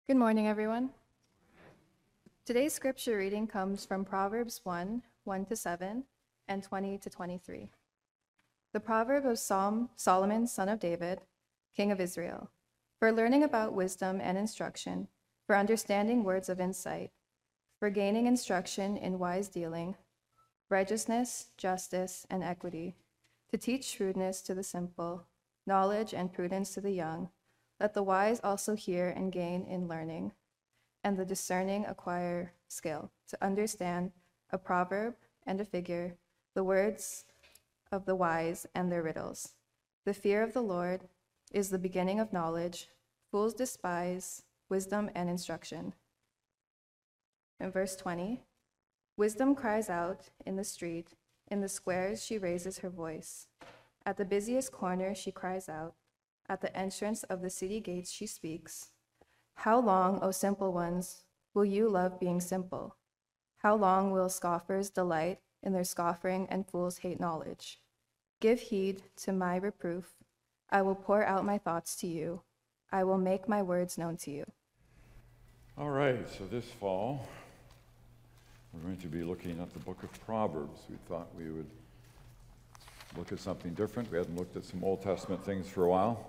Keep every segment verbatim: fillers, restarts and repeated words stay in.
Good morning, everyone. Today's scripture reading comes from Proverbs one, one to seven, and twenty to twenty-three. The proverb of Psalm Solomon, son of David, king of Israel, for learning about wisdom and instruction, for understanding words of insight, for gaining instruction in wise dealing, righteousness, justice, and equity, to teach shrewdness to the simple, knowledge and prudence to the young. Let the wise also hear and gain in learning, and the discerning acquire skill, to understand a proverb and a figure, the words of the wise and their riddles. The fear of the Lord is the beginning of knowledge. Fools despise wisdom and instruction. In verse twenty, wisdom cries out in the street, in the squares she raises her voice. At the busiest corner she cries out. At the entrance of the city gates she speaks. How long, O simple ones, will you love being simple? How long will scoffers delight in their scoffing and fools hate knowledge? Give heed to my reproof. I will pour out my thoughts to you. I will make my words known to you. All right, so this fall, we're going to be looking at the book of Proverbs. We thought we would look at something different. We hadn't looked at some Old Testament things for a while.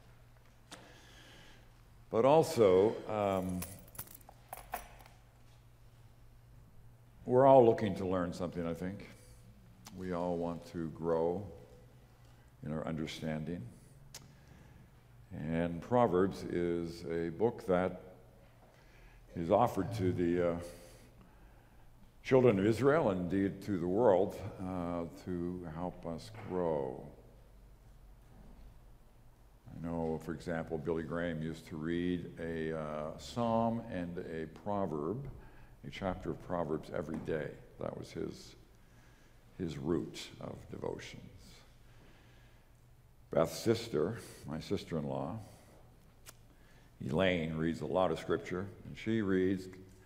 But also, um, we're all looking to learn something, I think. We all want to grow in our understanding. And Proverbs is a book that is offered to the uh, children of Israel, and indeed to the world, uh, to help us grow. I know, for example, Billy Graham used to read a uh, psalm and a proverb, a chapter of Proverbs every day. That was his, his route of devotions. Beth's sister, my sister-in-law, Elaine, reads a lot of scripture, and she reads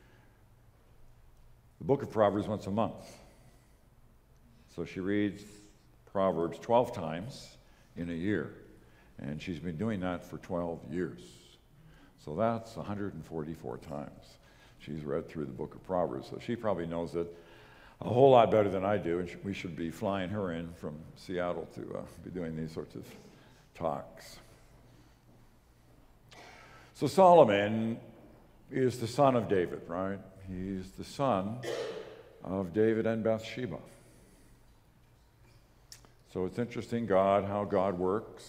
the book of Proverbs once a month. So she reads Proverbs twelve times in a year. And she's been doing that for twelve years. So that's one hundred forty-four times she's read through the book of Proverbs. So she probably knows it a whole lot better than I do, and we should be flying her in from Seattle to uh, be doing these sorts of talks. So Solomon is the son of David, right? He's the son of David and Bathsheba. So it's interesting, God, how God works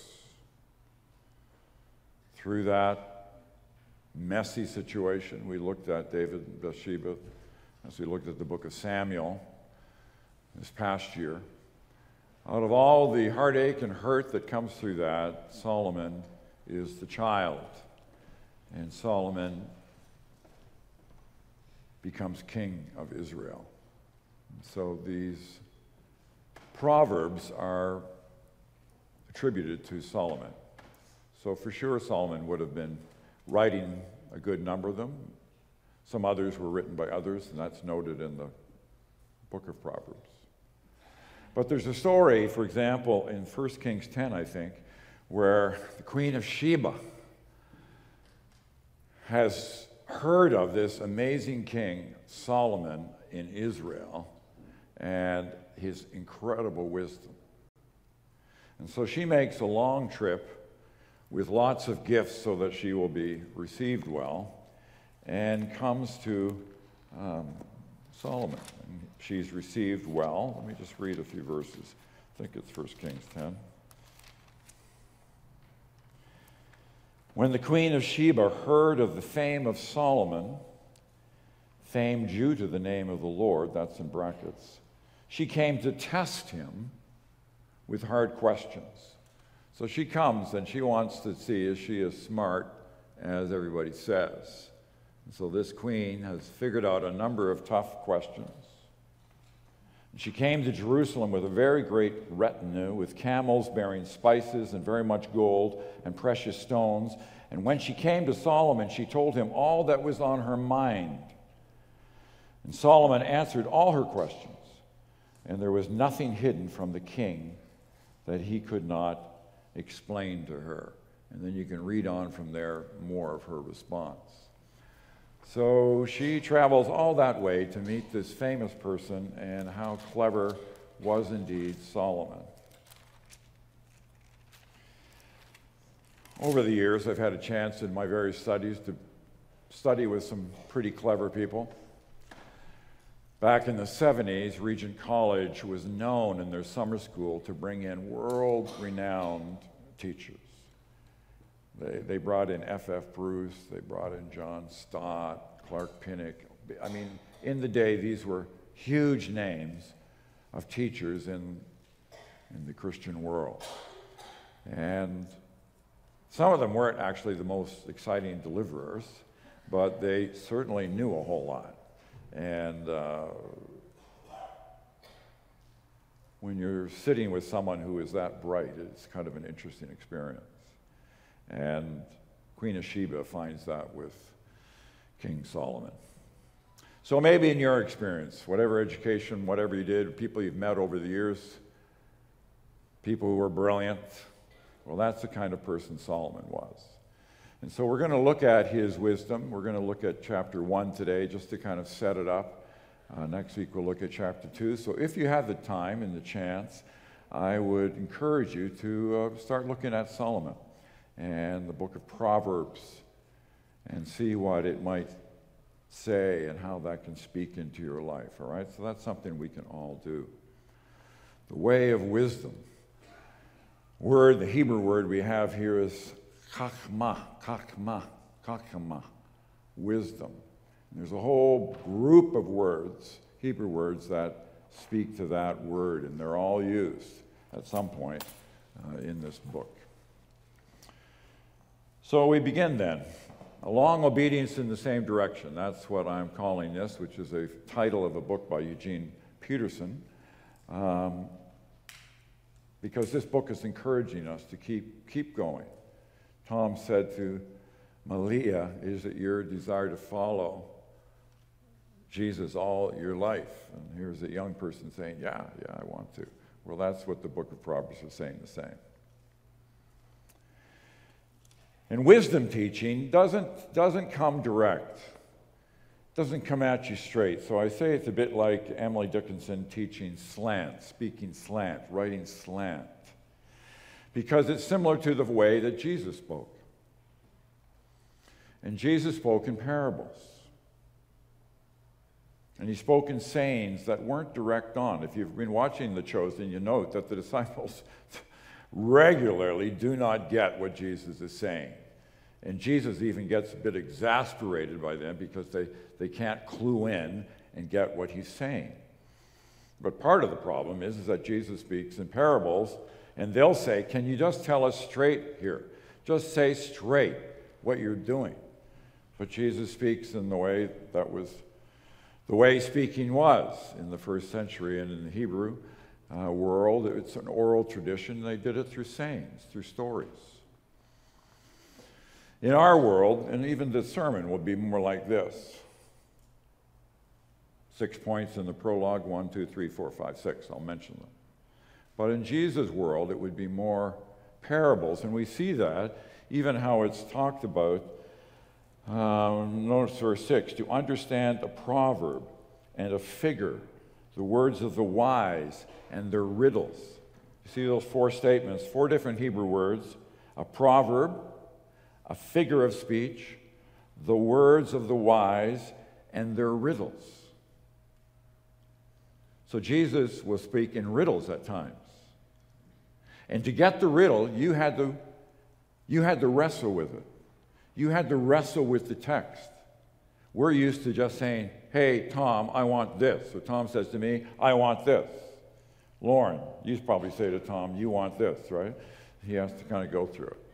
through that messy situation. We looked at David and Bathsheba as we looked at the book of Samuel this past year. Out of all the heartache and hurt that comes through that, Solomon is the child. And Solomon becomes king of Israel. So these Proverbs are attributed to Solomon. So for sure Solomon would have been writing a good number of them. Some others were written by others, and that's noted in the book of Proverbs. But there's a story, for example, in First Kings ten, I think, where the Queen of Sheba has heard of this amazing king, Solomon, in Israel, and his incredible wisdom. And so she makes a long trip with lots of gifts so that she will be received well, and comes to um, Solomon. And she's received well. Let me just read a few verses. I think it's First Kings ten. When the Queen of Sheba heard of the fame of Solomon, fame due to the name of the Lord, that's in brackets, she came to test him with hard questions. So she comes and she wants to see, is she as smart as everybody says? And so this queen has figured out a number of tough questions. And she came to Jerusalem with a very great retinue, with camels bearing spices and very much gold and precious stones. And when she came to Solomon, she told him all that was on her mind. And Solomon answered all her questions, and there was nothing hidden from the king that he could not explain to her. And then you can read on from there more of her response. So she travels all that way to meet this famous person, and how clever was indeed Solomon. Over the years, I've had a chance in my various studies to study with some pretty clever people. Back in the seventies, Regent College was known in their summer school to bring in world-renowned teachers. They, they brought in F F Bruce, they brought in John Stott, Clark Pinnock. I mean, in the day, these were huge names of teachers in, in the Christian world. And some of them weren't actually the most exciting deliverers, but they certainly knew a whole lot. And uh, when you're sitting with someone who is that bright, it's kind of an interesting experience. And Queen of Sheba finds that with King Solomon. So maybe in your experience, whatever education, whatever you did, people you've met over the years, people who were brilliant, well, that's the kind of person Solomon was. And so we're going to look at his wisdom. We're going to look at chapter one today just to kind of set it up. Uh, next week we'll look at chapter two. So if you have the time and the chance, I would encourage you to uh, start looking at Solomon and the book of Proverbs and see what it might say and how that can speak into your life, all right? So that's something we can all do. The way of wisdom. Word, the Hebrew word we have here is chachma, chachma, chachma, wisdom. And there's a whole group of words, Hebrew words, that speak to that word, and they're all used at some point uh, in this book. So we begin then. A long obedience in the same direction. That's what I'm calling this, which is a title of a book by Eugene Peterson. Um, because this book is encouraging us to keep, keep going. Tom said to Malia, is it your desire to follow Jesus all your life? And here's a young person saying, yeah, yeah, I want to. Well, that's what the book of Proverbs is saying the same. And wisdom teaching doesn't, doesn't come direct. Doesn't come at you straight. So I say it's a bit like Emily Dickinson teaching slant, speaking slant, writing slant. Because it's similar to the way that Jesus spoke. And Jesus spoke in parables. And he spoke in sayings that weren't direct on. If you've been watching The Chosen, you note that the disciples regularly do not get what Jesus is saying. And Jesus even gets a bit exasperated by them because they, they can't clue in and get what he's saying. But part of the problem is, is that Jesus speaks in parables, and they'll say, can you just tell us straight here? Just say straight what you're doing. But Jesus speaks in the way that was the way speaking was in the first century, and in the Hebrew uh, world, it's an oral tradition. They did it through sayings, through stories. In our world, and even the sermon will be more like this. Six points in the prologue, one, two, three, four, five, six. I'll mention them. But in Jesus' world, it would be more parables, and we see that, even how it's talked about. Um, notice verse six, to understand a proverb and a figure, the words of the wise and their riddles. You see those four statements, four different Hebrew words, a proverb, a figure of speech, the words of the wise, and their riddles. So Jesus will speak in riddles at times. And to get the riddle, you had to, you had to wrestle with it. You had to wrestle with the text. We're used to just saying, hey, Tom, I want this. So Tom says to me, I want this. Lauren, you probably say to Tom, you want this, right? He has to kind of go through it.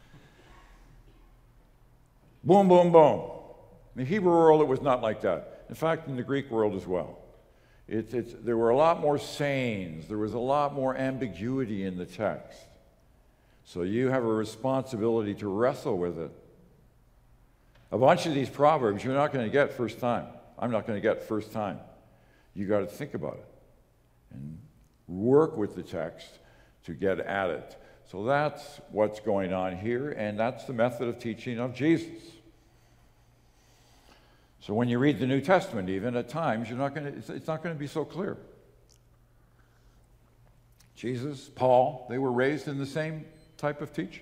Boom, boom, boom. In the Hebrew world, it was not like that. In fact, in the Greek world as well. It, it's, there were a lot more sayings. There was a lot more ambiguity in the text. So you have a responsibility to wrestle with it. A bunch of these proverbs you're not going to get first time. I'm not going to get first time. You got to think about it and work with the text to get at it. So that's what's going on here, and that's the method of teaching of Jesus. So when you read the New Testament, even at times, you're not going to, it's, it's not going to be so clear. Jesus, Paul, they were raised in the same type of teaching.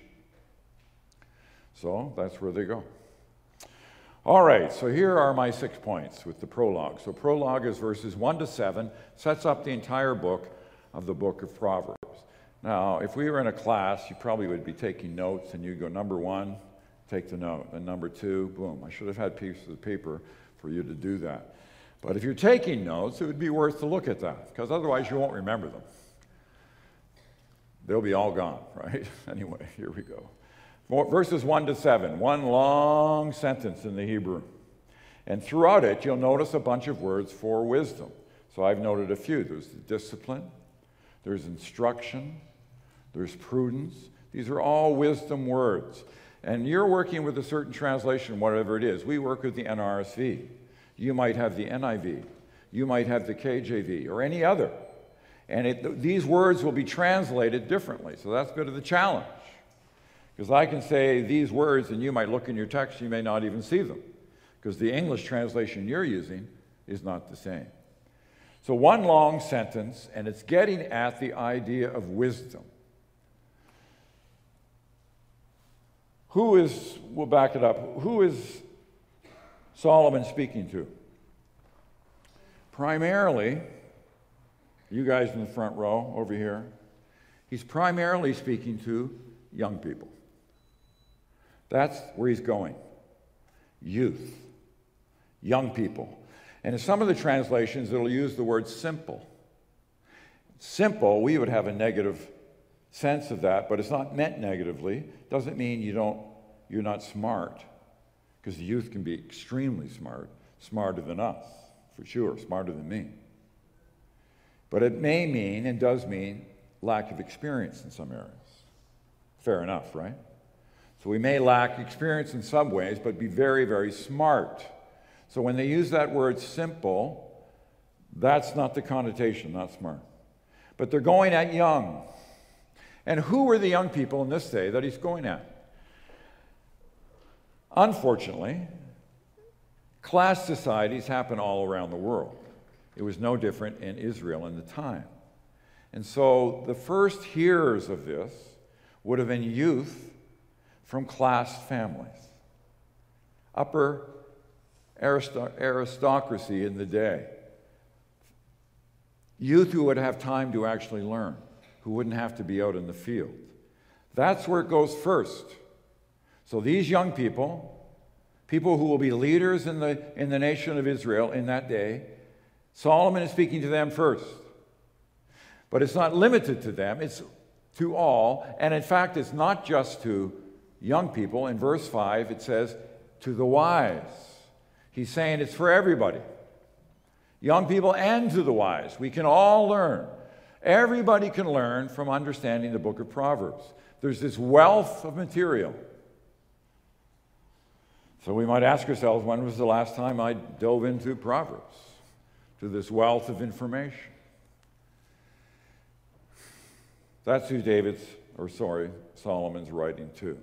So that's where they go. All right, so here are my six points with the prologue. So prologue is verses one to seven, sets up the entire book of the book of Proverbs. Now, if we were in a class, you probably would be taking notes, and you'd go, number one, take the note, and number two, boom. I should have had pieces of paper for you to do that. But if you're taking notes, it would be worth to look at that, because otherwise you won't remember them. They'll be all gone, right? Anyway, here we go. Verses one to seven, one long sentence in the Hebrew. And throughout it, you'll notice a bunch of words for wisdom. So I've noted a few. There's discipline, there's instruction, there's prudence. These are all wisdom words. And you're working with a certain translation, whatever it is. We work with the N R S V. You might have the N I V. You might have the K J V or any other. And it, these words will be translated differently. So that's a bit of the challenge. Because I can say these words, and you might look in your text, you may not even see them. Because the English translation you're using is not the same. So one long sentence, and it's getting at the idea of wisdom. Who is, we'll back it up, who is Solomon speaking to? Primarily, you guys in the front row over here, he's primarily speaking to young people. That's where he's going. Youth. Young people. And in some of the translations, it'll use the word simple. Simple, we would have a negative sense of that, but it's not meant negatively. Doesn't mean you don't, you're not smart, because the youth can be extremely smart, smarter than us, for sure, smarter than me. But it may mean, and does mean, lack of experience in some areas. Fair enough, right? So we may lack experience in some ways, but be very, very smart. So when they use that word simple, that's not the connotation, not smart. But they're going at young. And who were the young people in this day that he's going at? Unfortunately, class societies happen all around the world. It was no different in Israel in the time. And so the first hearers of this would have been youth from class families. Upper aristocracy in the day. Youth who would have time to actually learn, who wouldn't have to be out in the field. That's where it goes first. So these young people, people who will be leaders in the, in the nation of Israel in that day, Solomon is speaking to them first. But it's not limited to them, it's to all. And in fact, it's not just to young people. In verse five, it says, to the wise. He's saying it's for everybody. Young people and to the wise. We can all learn. Everybody can learn from understanding the book of Proverbs. There's this wealth of material. So we might ask ourselves, when was the last time I dove into Proverbs? To this wealth of information. That's who David's, or sorry, Solomon's writing to.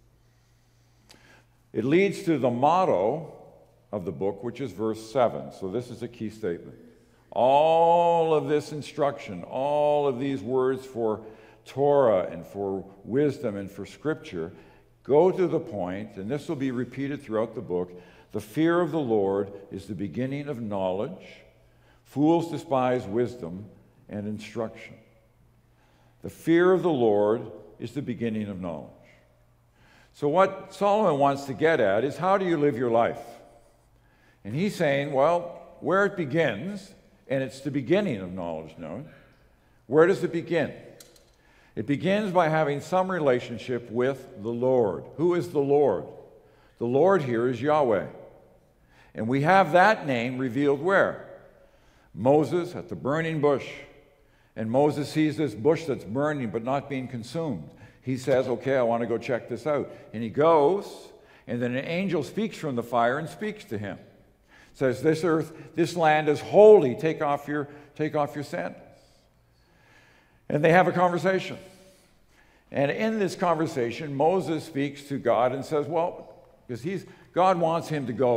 It leads to the motto of the book, which is verse seven. So this is a key statement. All of this instruction, all of these words for Torah and for wisdom and for Scripture go to the point, and this will be repeated throughout the book, the fear of the Lord is the beginning of knowledge. Fools despise wisdom and instruction. The fear of the Lord is the beginning of knowledge. So what Solomon wants to get at is, how do you live your life? And he's saying, well, where it begins, and it's the beginning of knowledge, no? Where does it begin? It begins by having some relationship with the Lord. Who is the Lord? The Lord here is Yahweh. And we have that name revealed where? Moses at the burning bush. And Moses sees this bush that's burning but not being consumed. He says, okay, I want to go check this out. And he goes, and then an angel speaks from the fire and speaks to him. Says, this earth, this land is holy. Take off your, take off your sandals. And they have a conversation. And in this conversation, Moses speaks to God and says, well, because he's, God wants him to go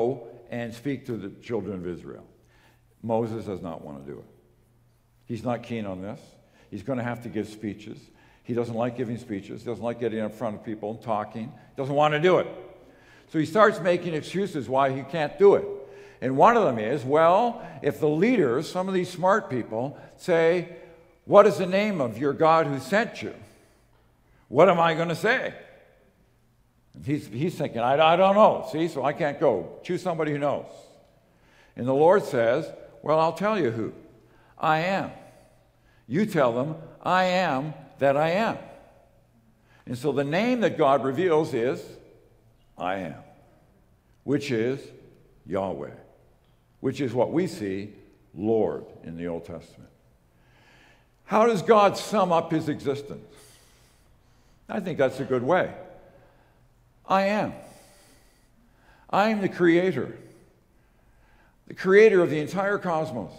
and speak to the children of Israel. Moses does not want to do it. He's not keen on this. He's going to have to give speeches. He doesn't like giving speeches. He doesn't like getting in front of people and talking. He doesn't want to do it. So he starts making excuses why he can't do it. And one of them is, well, if the leaders, some of these smart people, say, what is the name of your God who sent you? What am I going to say? He's, he's thinking, I, I don't know, see, so I can't go. Choose somebody who knows. And the Lord says, well, I'll tell you who. I am. You tell them, I am that I am. And so the name that God reveals is, I am, which is Yahweh, which is what we see, Lord, in the Old Testament. How does God sum up his existence? I think that's a good way. I am. I am the creator, the creator of the entire cosmos,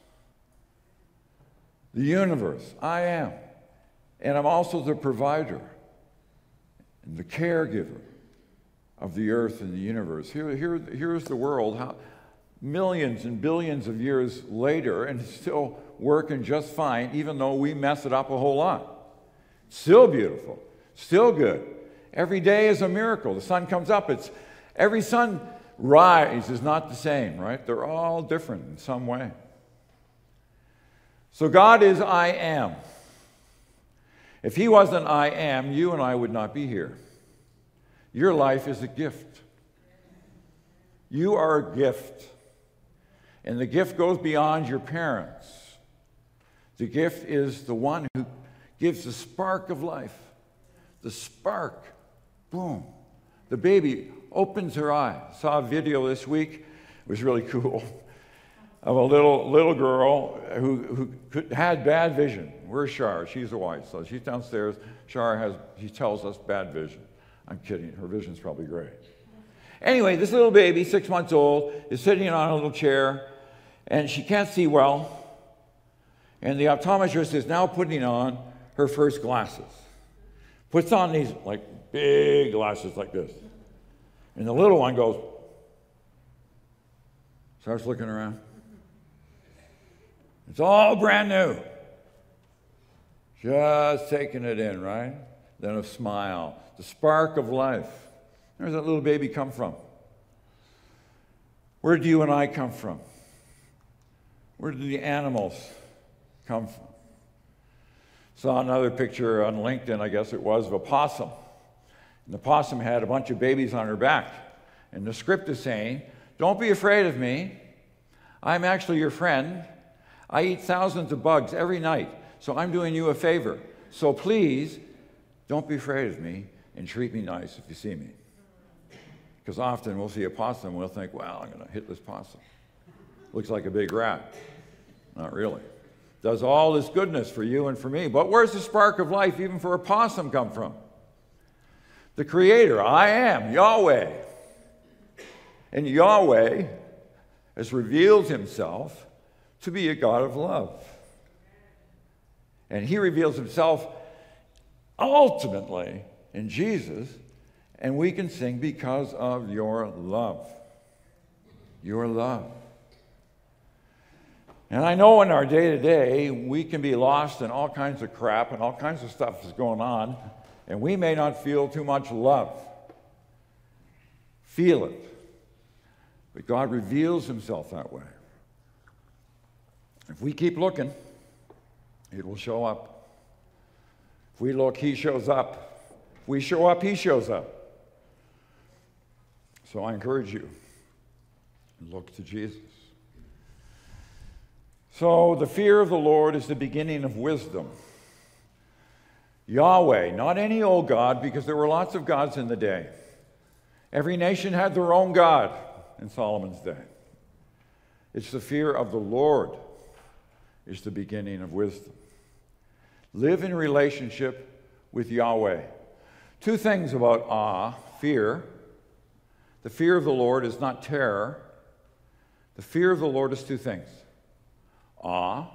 the universe. I am. And I'm also the provider and the caregiver of the earth and the universe. Here, here, here's the world, how, millions and billions of years later, and it's still working just fine, even though we mess it up a whole lot. Still beautiful, still good. Every day is a miracle. The sun comes up. It's every sunrise is not the same, right? They're all different in some way. So God is I am. If he wasn't I am, you and I would not be here. Your life is a gift. You are a gift. And the gift goes beyond your parents. The gift is the one who gives the spark of life. The spark. Boom. The baby opens her eye. I saw a video this week. It was really cool. Of a little little girl who, who could, had bad vision. Where's Shar? She's the wife. So she's downstairs. Shar has, she tells us, bad vision. I'm kidding. Her vision's probably great. Anyway, this little baby, six months old, is sitting on a little chair, and she can't see well. And the optometrist is now putting on her first glasses. Puts on these, like, big glasses like this. And the little one goes, starts looking around. It's all brand new. Just taking it in, right? Then a smile. The spark of life. Where does that little baby come from? Where do you and I come from? Where do the animals come from? Saw another picture on LinkedIn, I guess it was, of a possum. And the possum had a bunch of babies on her back. And the script is saying, don't be afraid of me. I'm actually your friend. I eat thousands of bugs every night, so I'm doing you a favor. So please, don't be afraid of me and treat me nice if you see me. Because often we'll see a possum and we'll think, well, I'm going to hit this possum. Looks like a big rat. Not really. Does all this goodness for you and for me. But where's the spark of life even for a possum come from? The Creator, I am, Yahweh. And Yahweh has revealed himself to be a God of love. And he reveals himself ultimately in Jesus, and we can sing because of your love. Your love. And I know in our day-to-day, we can be lost in all kinds of crap and all kinds of stuff is going on, and we may not feel too much love. Feel it. But God reveals himself that way. If we keep looking, it will show up. If we look, he shows up. If we show up, he shows up. So I encourage you, look to Jesus. So the fear of the Lord is the beginning of wisdom. Yahweh, not any old God, because there were lots of gods in the day. Every nation had their own God in Solomon's day. It's the fear of the Lord is the beginning of wisdom. Live in relationship with Yahweh. Two things about awe, fear. The fear of the Lord is not terror. The fear of the Lord is two things. Awe.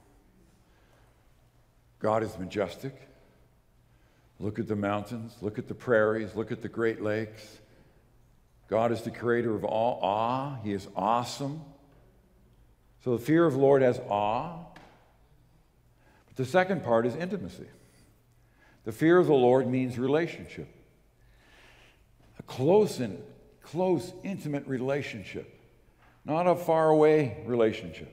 God is majestic. Look at the mountains. Look at the prairies. Look at the Great Lakes. God is the creator of all awe. He is awesome. So the fear of the Lord has awe. But the second part is intimacy. The fear of the Lord means relationship. A close and close, intimate relationship. Not a faraway relationship.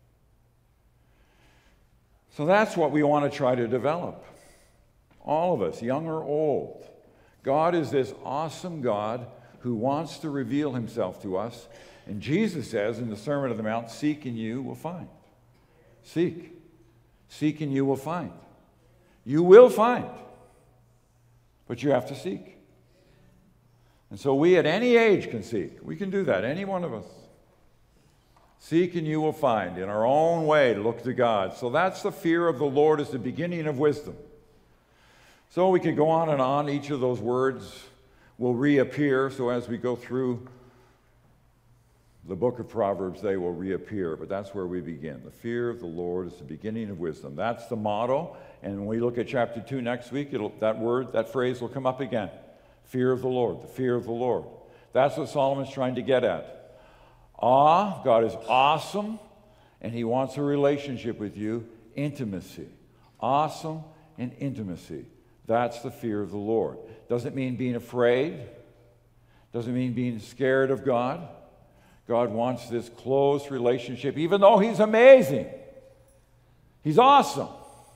So that's what we want to try to develop. All of us, young or old. God is this awesome God who wants to reveal himself to us. And Jesus says in the Sermon on the Mount, seek and you will find. Seek. Seek and you will find. You will find. But you have to seek. And so we at any age can seek. We can do that, any one of us. Seek and you will find. In our own way, look to God. So that's the fear of the Lord as the beginning of wisdom. So we could go on and on. Each of those words will reappear. So as we go through the book of Proverbs, they will reappear. But that's where we begin. The fear of the Lord is the beginning of wisdom. That's the motto. And when we look at chapter two next week, it'll, that word, that phrase will come up again. Fear of the Lord, the fear of the Lord. That's what Solomon's trying to get at. Awe, God is awesome, and he wants a relationship with you. Intimacy. Awesome and intimacy. That's the fear of the Lord. Doesn't mean being afraid. Doesn't mean being scared of God. God wants this close relationship, even though he's amazing. He's awesome.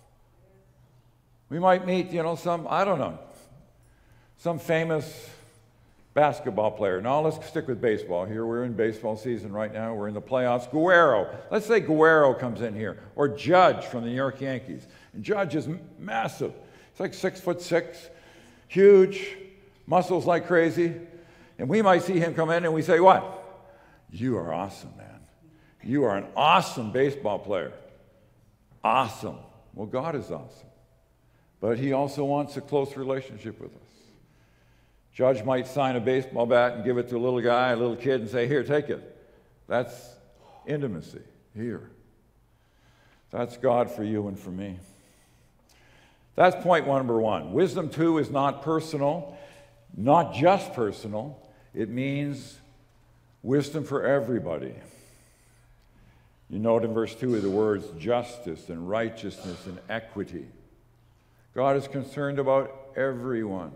We might meet, you know, some, I don't know, some famous basketball player. Now let's stick with baseball here. We're in baseball season right now. We're in the playoffs. Guerrero. Let's say Guerrero comes in here. Or Judge from the New York Yankees. And Judge is massive. He's like six foot six, huge, muscles like crazy. And we might see him come in and we say, what? You are awesome, man. You are an awesome baseball player. Awesome. Well, God is awesome. But he also wants a close relationship with us. Judge might sign a baseball bat and give it to a little guy, a little kid, and say, here, take it. That's intimacy here. That's God for you and for me. That's point number one. Wisdom, too, is not personal, not just personal. It means wisdom for everybody. You note in verse two of the words justice and righteousness and equity. God is concerned about everyone.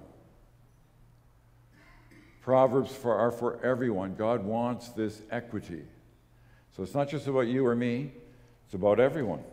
Proverbs for, are for everyone. God wants this equity. So it's not just about you or me, it's about everyone.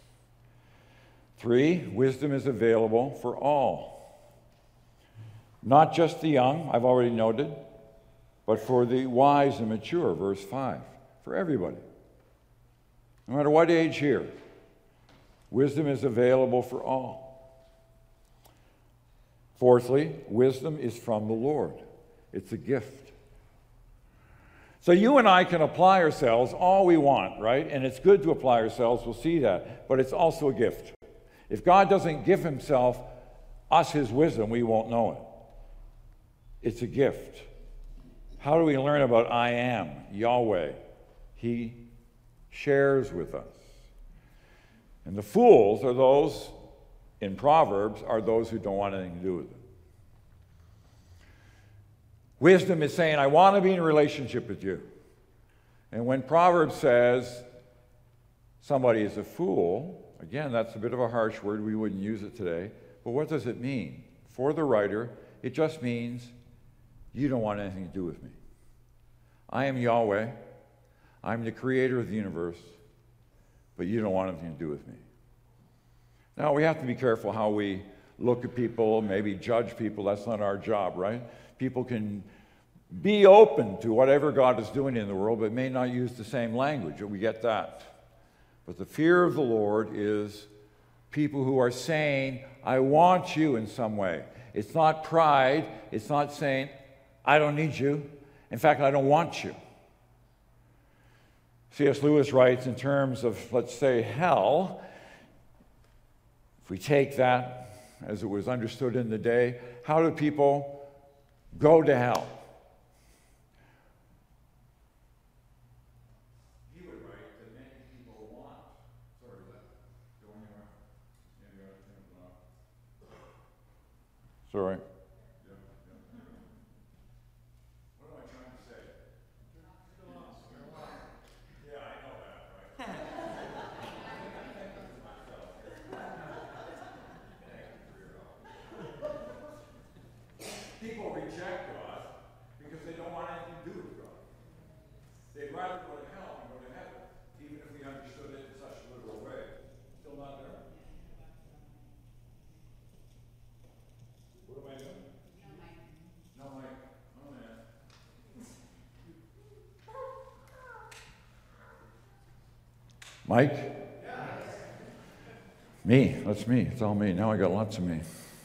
Three, wisdom is available for all. Not just the young, I've already noted, but for the wise and mature, verse five, for everybody. No matter what age here, wisdom is available for all. Fourthly, wisdom is from the Lord. It's a gift. So you and I can apply ourselves all we want, right? And it's good to apply ourselves, we'll see that, but it's also a gift. If God doesn't give himself, us his wisdom, we won't know it. It's a gift. How do we learn about I am, Yahweh? He shares with us. And the fools are those, in Proverbs, are those who don't want anything to do with it. Wisdom is saying, I want to be in a relationship with you. And when Proverbs says somebody is a fool, again, that's a bit of a harsh word. We wouldn't use it today. But what does it mean? For the writer, it just means you don't want anything to do with me. I am Yahweh. I'm the creator of the universe. But you don't want anything to do with me. Now, we have to be careful how we look at people, maybe judge people. That's not our job, right? People can be open to whatever God is doing in the world, but may not use the same language. We get that. But the fear of the Lord is people who are saying, I want you in some way. It's not pride. It's not saying, I don't need you. In fact, I don't want you. C S Lewis writes in terms of, let's say, hell. If we take that as it was understood in the day, how do people go to hell? He would write that many people want. Sorry, is that going anywhere? Sorry. rather go to hell than go to heaven, even if we understood it in such a literal way. Still not there? What am I doing? No mic. No mic. Oh, man. Mike? Yes. Me. That's me. It's all me. Now I got lots of me.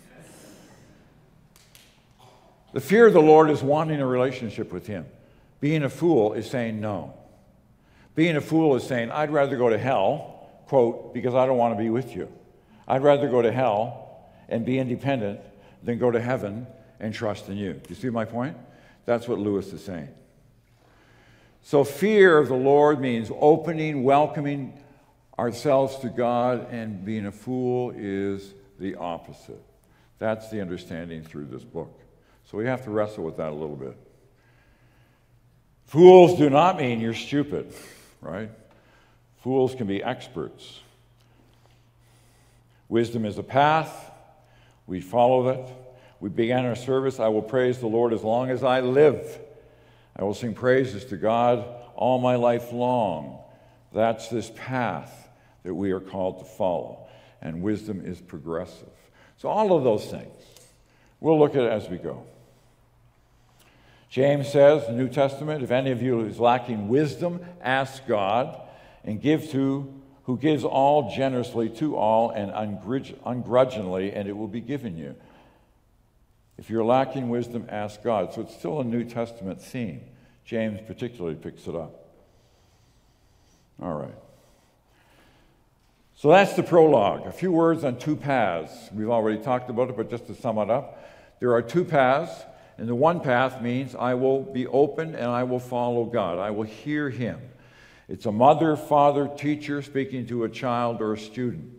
The fear of the Lord is wanting a relationship with Him. Being a fool is saying no. Being a fool is saying, I'd rather go to hell, quote, because I don't want to be with you. I'd rather go to hell and be independent than go to heaven and trust in you. Do you see my point? That's what Lewis is saying. So fear of the Lord means opening, welcoming ourselves to God, and being a fool is the opposite. That's the understanding through this book. So we have to wrestle with that a little bit. Fools do not mean you're stupid, right? Fools can be experts. Wisdom is a path. We follow that. We began our service. I will praise the Lord as long as I live. I will sing praises to God all my life long. That's this path that we are called to follow. And wisdom is progressive. So all of those things, we'll look at it as we go. James says, the New Testament, if any of you is lacking wisdom, ask God, and give to who gives all generously to all and ungrudgingly, and it will be given you. If you're lacking wisdom, ask God. So it's still a New Testament theme. James particularly picks it up. All right. So that's the prologue. A few words on two paths. We've already talked about it, but just to sum it up, there are two paths. And the one path means I will be open and I will follow God. I will hear Him. It's a mother, father, teacher speaking to a child or a student.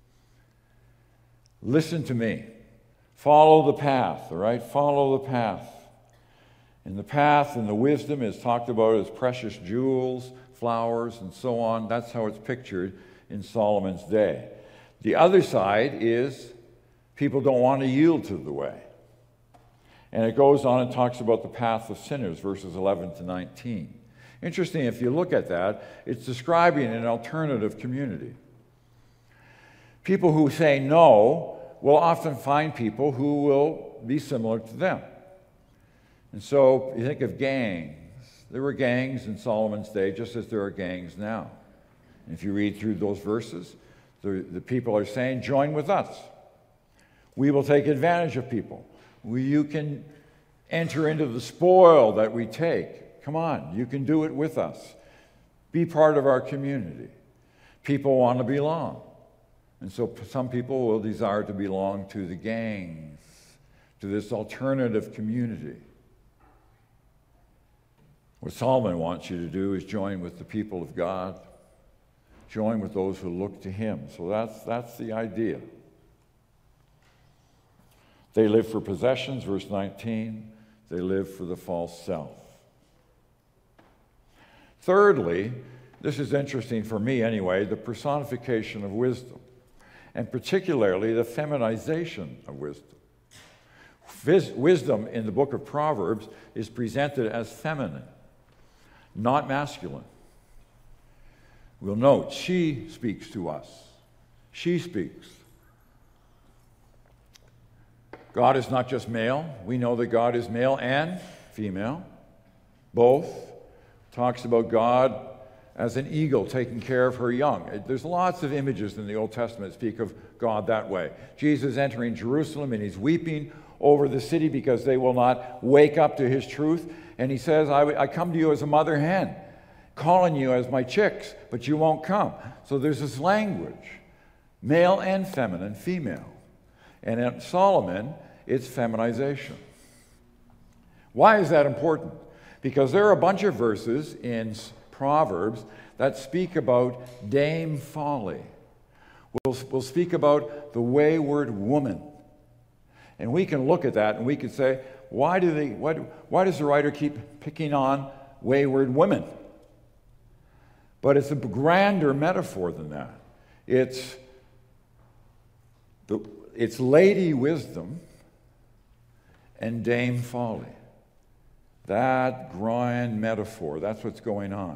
Listen to me. Follow the path, all right? Follow the path. And the path and the wisdom is talked about as precious jewels, flowers, and so on. That's how it's pictured in Solomon's day. The other side is people don't want to yield to the way. And it goes on and talks about the path of sinners, verses eleven to nineteen. Interesting, if you look at that, it's describing an alternative community. People who say no will often find people who will be similar to them. And so you think of gangs. There were gangs in Solomon's day just as there are gangs now. And if you read through those verses, the, the people are saying, join with us. We will take advantage of people. We, you can enter into the spoil that we take. Come on, you can do it with us. Be part of our community. People want to belong. And so some people will desire to belong to the gangs, to this alternative community. What Solomon wants you to do is join with the people of God, join with those who look to Him. So that's, that's the idea. They live for possessions, verse nineteen. They live for the false self. Thirdly, this is interesting for me anyway, the personification of wisdom, and particularly the feminization of wisdom. Vis- wisdom in the book of Proverbs is presented as feminine, not masculine. We'll note, she speaks to us. She speaks. God is not just male. We know that God is male and female, both. Talks about God as an eagle taking care of her young. There's lots of images in the Old Testament that speak of God that way. Jesus entering Jerusalem and He's weeping over the city because they will not wake up to His truth. And He says, I, I come to you as a mother hen, calling you as my chicks, but you won't come. So there's this language, male and feminine, female. And in Solomon, it's feminization. Why is that important? Because there are a bunch of verses in Proverbs that speak about Dame Folly. We'll, we'll speak about the wayward woman. And we can look at that and we can say, why do they? Why, why does the writer keep picking on wayward women? But it's a grander metaphor than that. It's the It's Lady Wisdom and Dame Folly. That grand metaphor, that's what's going on.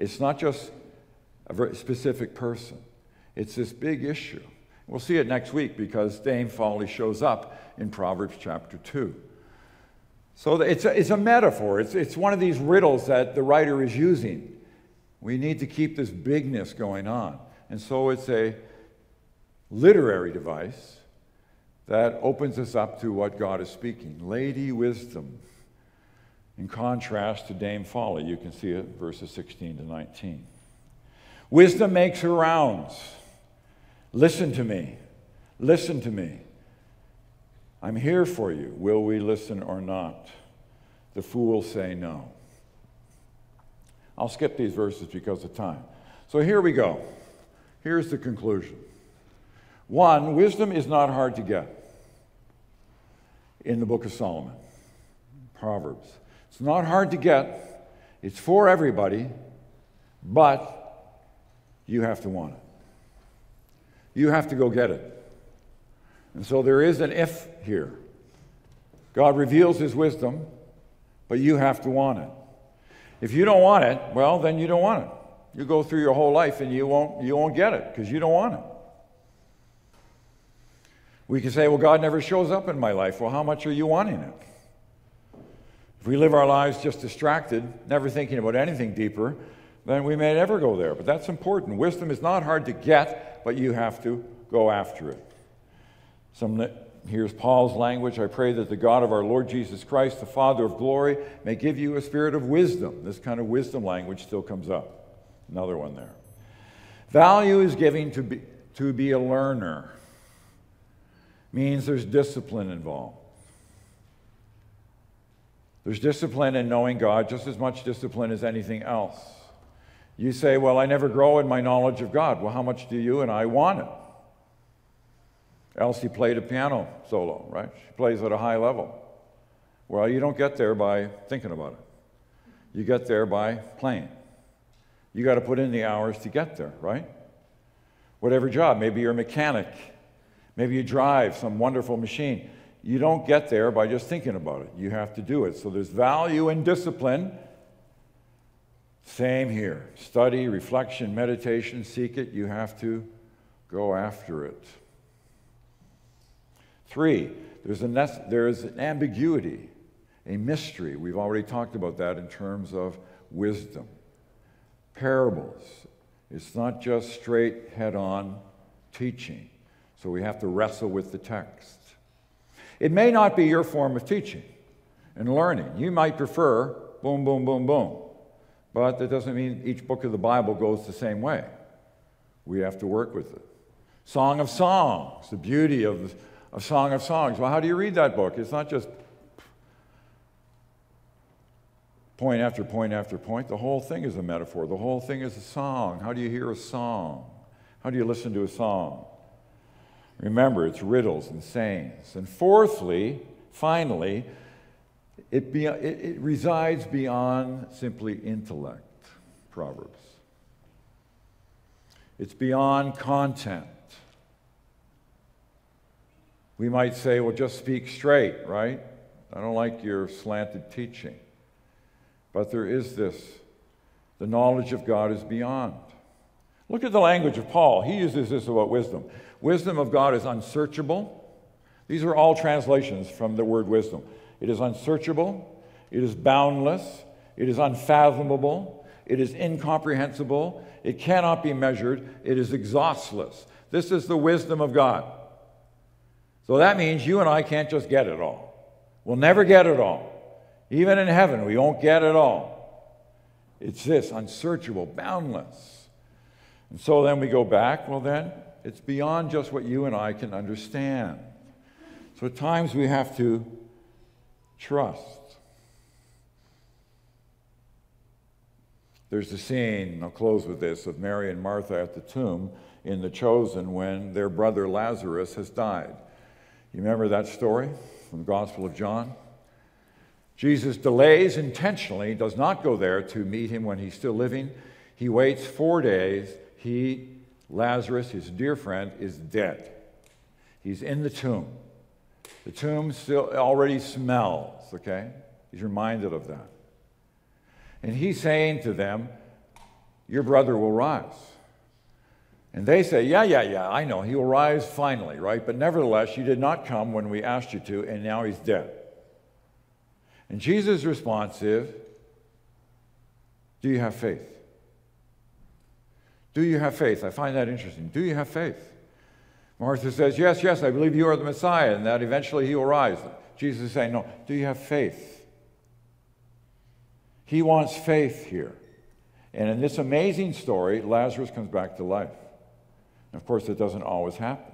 It's not just a very specific person. It's this big issue. We'll see it next week because Dame Folly shows up in Proverbs chapter two. So it's a, it's a metaphor. It's, it's one of these riddles that the writer is using. We need to keep this bigness going on. And so it's a literary device that opens us up to what God is speaking. Lady Wisdom, in contrast to Dame Folly. You can see it, verses sixteen to nineteen. Wisdom makes her rounds. Listen to me. Listen to me. I'm here for you. Will we listen or not? The fools say no. I'll skip these verses because of time. So here we go. Here's the conclusion. One, wisdom is not hard to get in the book of Solomon, Proverbs. It's not hard to get. It's for everybody, but you have to want it. You have to go get it. And so there is an if here. God reveals his wisdom, but you have to want it. If you don't want it, well, then you don't want it. You go through your whole life and you won't, you won't get it because you don't want it. We can say, well, God never shows up in my life. Well, how much are you wanting it? If we live our lives just distracted, never thinking about anything deeper, then we may never go there. But that's important. Wisdom is not hard to get, but you have to go after it. Some, here's Paul's language. I pray that the God of our Lord Jesus Christ, the Father of glory, may give you a spirit of wisdom. This kind of wisdom language still comes up. Another one there. Value is giving to be, to be a learner. Means there's discipline involved. There's discipline in knowing God, just as much discipline as anything else. You say, well, I never grow in my knowledge of God. Well, how much do you and I want it? Elsie played a piano solo, right? She plays at a high level. Well, you don't get there by thinking about it. You get there by playing. You got to put in the hours to get there, right? Whatever job, maybe you're a mechanic. Maybe you drive some wonderful machine. You don't get there by just thinking about it. You have to do it. So there's value in discipline. Same here. Study, reflection, meditation, seek it. You have to go after it. Three, there's, a, there's an ambiguity, a mystery. We've already talked about that in terms of wisdom. Parables. It's not just straight head-on teaching. So we have to wrestle with the text. It may not be your form of teaching and learning. You might prefer boom, boom, boom, boom. But that doesn't mean each book of the Bible goes the same way. We have to work with it. Song of Songs, the beauty of, of Song of Songs. Well, how do you read that book? It's not just point after point after point. The whole thing is a metaphor. The whole thing is a song. How do you hear a song? How do you listen to a song? Remember, it's riddles and sayings. And fourthly, finally, it, be, it, it resides beyond simply intellect, Proverbs. It's beyond content. We might say, well, just speak straight, right? I don't like your slanted teaching. But there is this. The knowledge of God is beyond. Look at the language of Paul. He uses this about wisdom. Wisdom of God is unsearchable. These are all translations from the word wisdom. It is unsearchable. It is boundless. It is unfathomable. It is incomprehensible. It cannot be measured. It is exhaustless. This is the wisdom of God. So that means you and I can't just get it all. We'll never get it all. Even in heaven, we won't get it all. It's this, unsearchable, boundless. And so then we go back, well then, it's beyond just what you and I can understand. So at times we have to trust. There's the scene, I'll close with this, of Mary and Martha at the tomb in The Chosen when their brother Lazarus has died. You remember that story from the Gospel of John? Jesus delays intentionally, does not go there to meet him when he's still living. He waits four days. He, Lazarus, his dear friend, is dead. He's in the tomb. The tomb still already smells, okay? He's reminded of that. And he's saying to them, your brother will rise. And they say, yeah, yeah, yeah, I know, he will rise finally, right? But nevertheless, you did not come when we asked you to, and now he's dead. And Jesus' response is, do you have faith? Do you have faith? I find that interesting. Do you have faith? Martha says, yes, yes, I believe you are the Messiah, and that eventually he will rise. Jesus is saying, no, do you have faith? He wants faith here. And in this amazing story, Lazarus comes back to life. And of course, it doesn't always happen.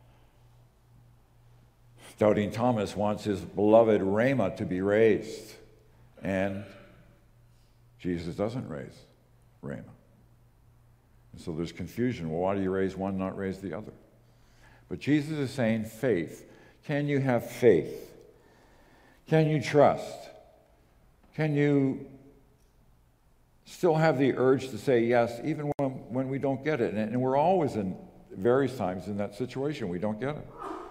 Doubting Thomas wants his beloved Rama to be raised. And Jesus doesn't raise Rama. And so there's confusion. Well, why do you raise one, not raise the other? But Jesus is saying faith. Can you have faith? Can you trust? Can you still have the urge to say yes, even when, when we don't get it? And, and we're always in various times in that situation. We don't get it.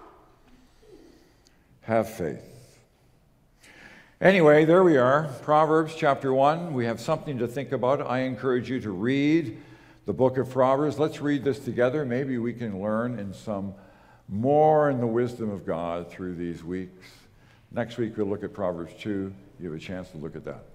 Have faith. Anyway, there we are. Proverbs chapter one. We have something to think about. I encourage you to read the book of Proverbs. Let's read this together. Maybe we can learn in some more in the wisdom of God through these weeks. Next week we'll look at Proverbs two. You have a chance to look at that.